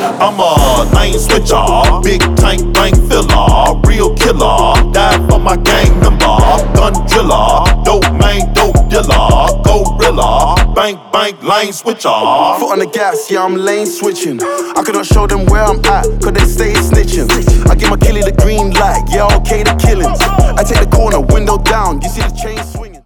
I'm a lane switcher, big tank bank filler, real killer, die for my gang member, gun driller, dope main, dope dealer, gorilla, bank lane switcher. Foot on the gas, yeah, I'm lane switching. I cannot show them where I'm at, cause they stay snitching. I give my killie the green light, yeah, okay, the killings. I take the corner, window down, you see the chain swing.